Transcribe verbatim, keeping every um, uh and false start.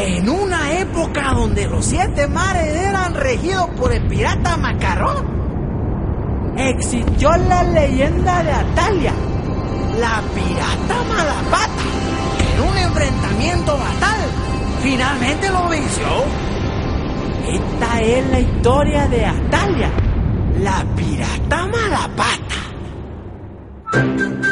En una época donde los siete mares eran regidos por el pirata Macarrón, existió la leyenda de Atalia, la pirata Malapata, que en un enfrentamiento fatal finalmente lo venció. Esta es la historia de Atalia, la pirata Malapata.